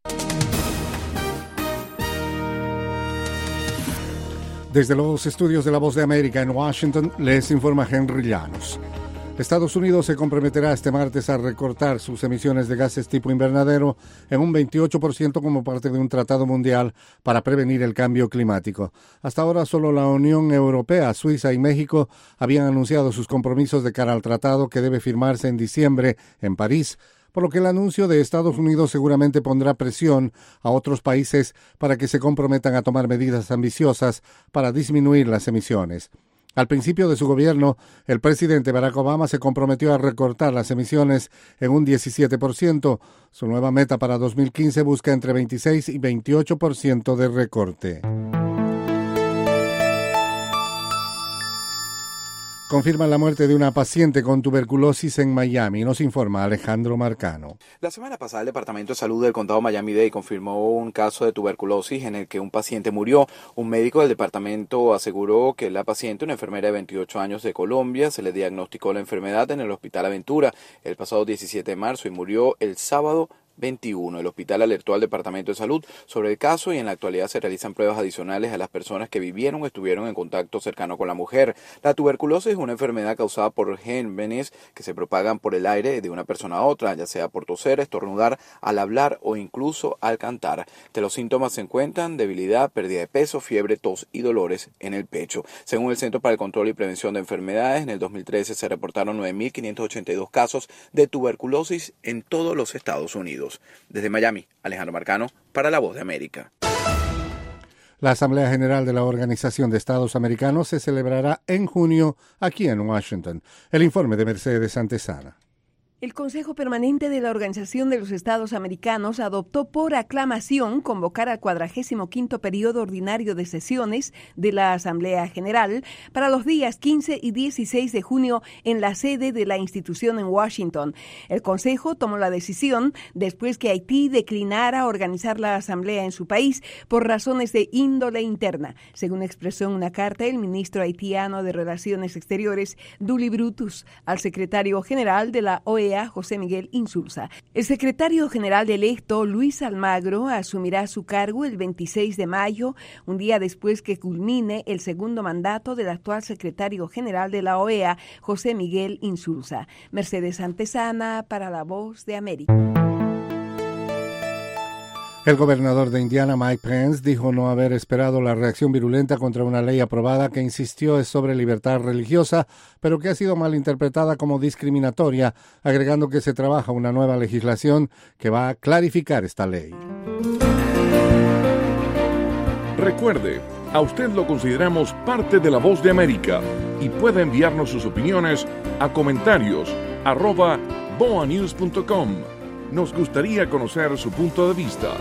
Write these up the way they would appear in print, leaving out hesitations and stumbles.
Desde los estudios de La Voz de América en Washington, les informa Henry Llanos. Estados Unidos se comprometerá este martes a recortar sus emisiones de gases tipo invernadero en un 28% como parte de un tratado mundial para prevenir el cambio climático. Hasta ahora solo la Unión Europea, Suiza y México habían anunciado sus compromisos de cara al tratado que debe firmarse en diciembre en París, por lo que el anuncio de Estados Unidos seguramente pondrá presión a otros países para que se comprometan a tomar medidas ambiciosas para disminuir las emisiones. Al principio de su gobierno, el presidente Barack Obama se comprometió a recortar las emisiones en un 17%. Su nueva meta para 2015 busca entre 26 y 28% de recorte. Confirman la muerte de una paciente con tuberculosis en Miami. Nos informa Alejandro Marcano. La semana pasada el Departamento de Salud del Condado Miami-Dade confirmó un caso de tuberculosis en el que un paciente murió. Un médico del departamento aseguró que la paciente, una enfermera de 28 años de Colombia, se le diagnosticó la enfermedad en el Hospital Aventura el pasado 17 de marzo y murió el sábado 21. El hospital alertó al Departamento de Salud sobre el caso y en la actualidad se realizan pruebas adicionales a las personas que vivieron o estuvieron en contacto cercano con la mujer. La tuberculosis es una enfermedad causada por gérmenes que se propagan por el aire de una persona a otra, ya sea por toser, estornudar, al hablar o incluso al cantar. De los síntomas se encuentran debilidad, pérdida de peso, fiebre, tos y dolores en el pecho. Según el Centro para el Control y Prevención de Enfermedades, en el 2013 se reportaron 9.582 casos de tuberculosis en todos los Estados Unidos. Desde Miami, Alejandro Marcano, para La Voz de América. La Asamblea General de la Organización de Estados Americanos se celebrará en junio aquí en Washington. El informe de Mercedes Antesana. El Consejo Permanente de la Organización de los Estados Americanos adoptó por aclamación convocar al 45º periodo ordinario de sesiones de la Asamblea General para los días 15 y 16 de junio en la sede de la institución en Washington. El Consejo tomó la decisión después que Haití declinara organizar la Asamblea en su país por razones de índole interna, según expresó en una carta el ministro haitiano de Relaciones Exteriores, Dully Brutus, al secretario general de la OEA, José Miguel Insulza. El secretario general electo, Luis Almagro, asumirá su cargo el 26 de mayo, un día después que culmine el segundo mandato del actual secretario general de la OEA, José Miguel Insulza. Mercedes Antesana para La Voz de América. El gobernador de Indiana, Mike Pence, dijo no haber esperado la reacción virulenta contra una ley aprobada que insistió es sobre libertad religiosa, pero que ha sido malinterpretada como discriminatoria, agregando que se trabaja una nueva legislación que va a clarificar esta ley. Recuerde, a usted lo consideramos parte de La Voz de América y puede enviarnos sus opiniones a comentarios@boanews.com. Nos gustaría conocer su punto de vista.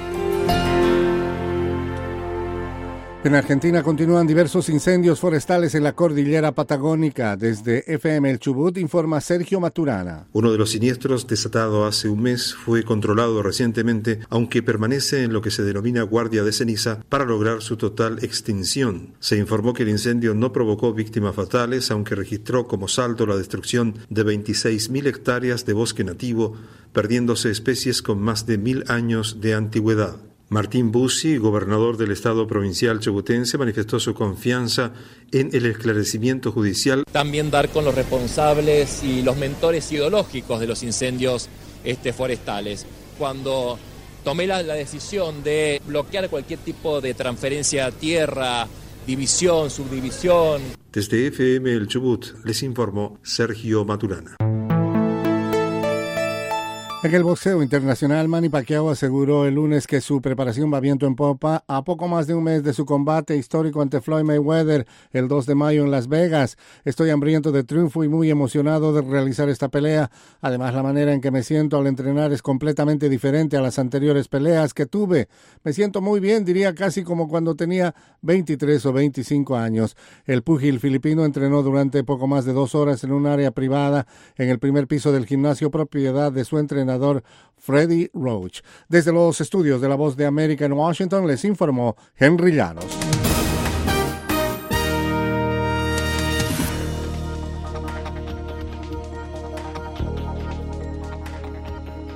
En Argentina continúan diversos incendios forestales en la cordillera patagónica. Desde FM El Chubut informa Sergio Maturana. Uno de los siniestros desatado hace un mes fue controlado recientemente, aunque permanece en lo que se denomina guardia de ceniza para lograr su total extinción. Se informó que el incendio no provocó víctimas fatales, aunque registró como saldo la destrucción de 26.000 hectáreas de bosque nativo, perdiéndose especies con más de 1.000 años de antigüedad. Martín Bussi, gobernador del Estado provincial chubutense, manifestó su confianza en el esclarecimiento judicial. También dar con los responsables y los mentores ideológicos de los incendios forestales. Cuando tomé la decisión de bloquear cualquier tipo de transferencia a tierra, división, subdivisión. Desde FM El Chubut les informó Sergio Maturana. En el boxeo internacional, Manny Pacquiao aseguró el lunes que su preparación va viento en popa a poco más de un mes de su combate histórico ante Floyd Mayweather el 2 de mayo en Las Vegas. Estoy hambriento de triunfo y muy emocionado de realizar esta pelea. Además, la manera en que me siento al entrenar es completamente diferente a las anteriores peleas que tuve. Me siento muy bien, diría casi como cuando tenía 23 o 25 años. El púgil filipino entrenó durante poco más de 2 horas en un área privada en el primer piso del gimnasio propiedad de su entrenador Freddie Roach. Desde los estudios de La Voz de América en Washington les informó Henry Llanos.